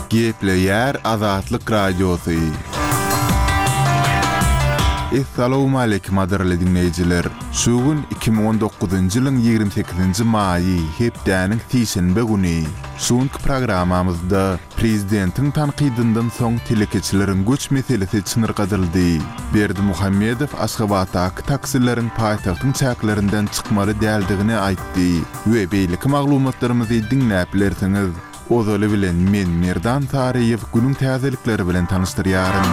Gepleyer Azatlyk Radiosu. Assalamu alaykum adarly dinleyijiler. Şu gün 2019-njy ýylyň 28-nji maýy hepdäniň täşenbe güni. Şuňky programamyzda prezidentiň tanqydyndan soň telekeçilerin göç meselesi çynyrgadyldy. Berdimuhammedow Aşgabatdaky taksileriň paýtagtyň çäklerinden çykmaly däldigini aýtdy we beýleki maglumatlarymyzy dinläp bilersiňiz. Ozaly bilen men Merdan Tariýew günüň täzelikleri bilen tanışdyrýarym.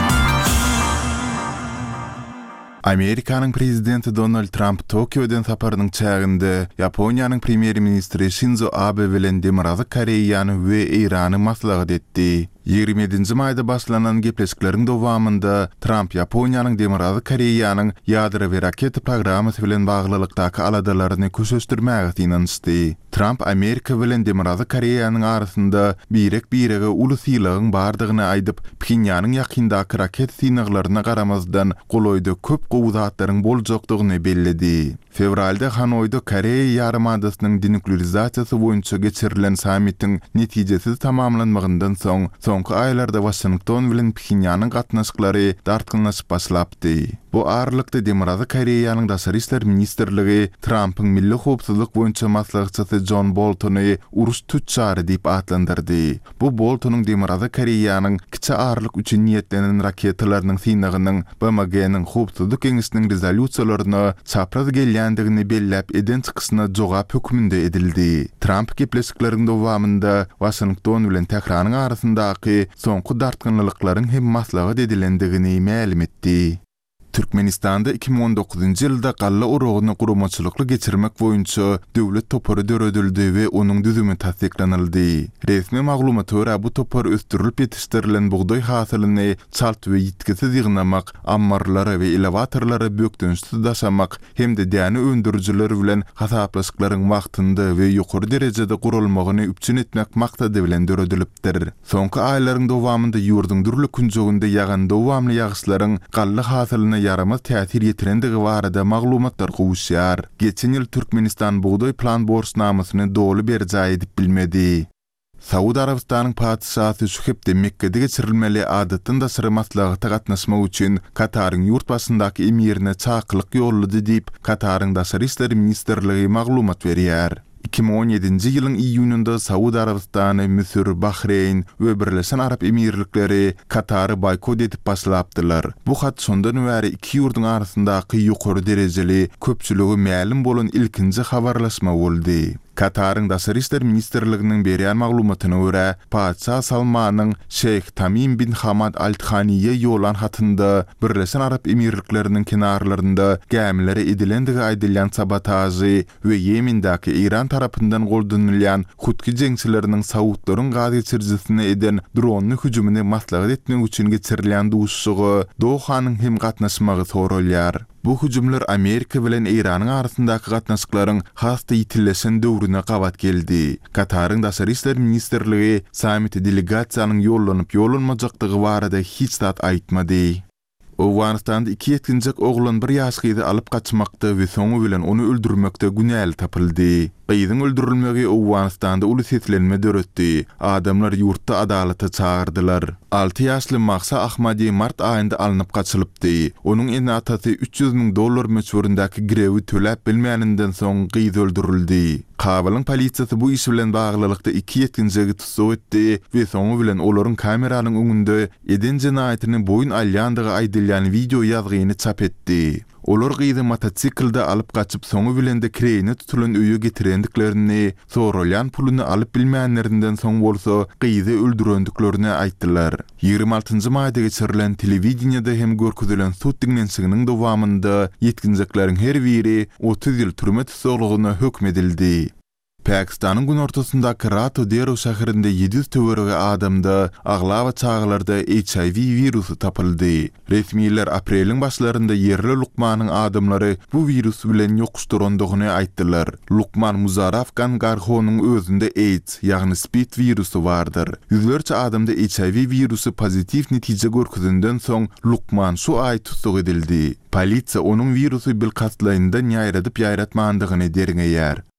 Amerikanyň prezidenti Donald Trump Tokyodan saparynyň çäginde Yaponiýanyň premier ministri Shinzo Abe bilen Demirazy Koreýany we Irany maslahat etdi. 27-nji maýda başlanan gepleşikleriň dowamında Trump Yaponiýanyň Demirazy Koreýanyň ýadra we raket programmasy bilen baglylykdaky aladalaryny köşeşdirmäge ynanýdy. Trump Amerika bilen Demirazy Koreýanyň arasynda birege ulusýylygyň bardygyny aýdyp, Pxenyanyň ýakyndaky raket synaglaryna garamazdan goloýda köp gowuzatlaryň boljakdygyny bellidi. Fevralda Hanoyda Koreýa ýarymadasynyň denuklearizasiýasy boýunça geçirilen sammitiň netijesiz tamamlanmagyndan soň soňky aýlarda Washington bilen Pxenyanyň gatnaşyklary dartgynlaşyp başlapdy. Bu aralykda Demirazy Koreýanyň daşary işler ministrligi Trumpyň milli howpsuzlyk boýunça maslahatçysy John Boltony uruş tüççary diýip atlandyrdy. Bu Boltonyň Demirazy Koreýanyň kiçi aralyk üçin niýetlenen raketalarynyň synagynyň BMG-niň howpsuzlyk keňeşiniň rezolýusiýalaryna çapraz gelýändigini belläp eden çykysyna jogap hökmünde edildi. Trump gepleşikleriň dowamında Washington bilen Tehranyň arasyndaky soňky dartgynlyklaryň hem maslahat edilendigini ma'lum etdi. Türkmenistanda 2019-njy ýylda galla urugyny guramaçylykly geçirmek boýunça döwlet topary döredildi we onuň düzümi tasdiklanyldy. Resmi maglumat görä bu topar östürilip ýetişdirilen buğday hasylyny çalt we ýitkisiz ýygnamak, ammarlary we elevatorlary bökdünçsiz daşamak hem de däni öndürüjiler bilen hasaplaşyklaryň wagtynda we ýokary derejede gurulmagyny üpçün etmek maksady bilen döredilipdir. Soňky aýlaryň dowamında ýurduň dürli künjeginde ýagan dowamly ýagyşlaryň galla hasylyny yaramaz täsir ýetirendigi barada maglumatlar gowuşýar. Geçen ýyl Türkmenistan buğday plan borsnamasyny doly berjay edip bilmedi. Saudi Arabistanyň padyşahy şu hepde Mekke'de geçirilmeli adatyn da sıra maslahaty gatnaşmak üçin Kataryň ýurt başyndaky emirine çaklyk ýollady diýip Kataryň daşary işleri ministrligi maglumat berýär. 2017-nji ýylyň iýunynda Saudi Arabistany, Misir, Bahreyn we Birleşen Arap Emirlikleri Katary boykot edip başlapdylar. Bu hat şondan bäri iki ýurduň arasyndaky ýokary derejeli köpçüligi ma'lum bolan ilkinji habarlaşma boldy. Kataryň daşary işler ministrliginiň berýän maglumatyna görä, Paça Salmanyň Şeyh Tamim bin Hamad Al Thaniýe ýolan hatynda Birleşen Arap Emirlikleriniň kenarlarynda gemilere edilendigi aýdylýan sabotazy we Ýemendaky Iran tarapyndan goldanylýan Hutki jeňçileriniň Saudlaryň gaz geçirjisine eden dronly hüjümini maslahat etmek üçin geçirilýän duşsugy Dohanyň hem gatnaşmagy sorulýar. Bu hüjümler Amerika bilen Iranyň arasyndaky gatnaşyklaryň hasta ýitilesen döwrüne gabat geldi. Kataryň daşary işler ministrligi sammiti delegasiýanyň ýollanyp ýollanmajakdygy barada hiç zat aýtmady. Owganistanda 2 ýetkinjek oglan bir ýaşgyzy alyp gaçmakda we soňu bilen onu öldürmekde günäli tapyldy. Gyzyň öldürilmegi Owganistanda uly setlenme döretdi. Adamlar ýurtda adalata çağırdylar. 6 ýaşly Mahsa Ahmadi mart aýynda alınıp gaçylypdy. Onuň eni atasy $300,000 meçhuryndaky girewi töläp bilmänenden soň gyzy öldürildi. Kabylyň polisiýasy bu iş bilen baglylykda 2 ýetkinjegi tutsak etdi we soňu bilen olaryň kameranyň öňünde eden jenaýatyny boyun alýandygy aýdylýan video ýazgyny çap etdi. Olar gyzy mototsiklde alyp gaçyp soňu bilen de kireyne tutulan öýe getirendiklerini, sorulýan pulyny alyp bilmänlerinden soň bolsa gyzy öldürendiklerini aýtdylar. 26-njy maýda geçirilen telewizionyada hem görkezülen sud dinlenşiginiň dowamında ýetkinjekleriň her biri 30 ýyl türme tutsaklagyna hökmedildi. Pakistanyň gün ortasyndaky Rato Dero şäherinde 700 töwerege adamda aglawa çağlarda HIV virusu tapyldy. Resmiler apreliň başlarında yerli Lukmanyň adamlary bu virus bilen ýokuşdurandygyny aýtdylar. Lukman Muzarafkan Garhonyň özünde AIDS, ýagny spid virusu bardyr. Yüzlerçe adamda HIV virusu pozitif netije görkezenden soň Lukman şu aý tutsak edildi. Polisiýa onuň virusu bil katlaýyndan ýaýradyp ýaýratmandygyny derňeýär.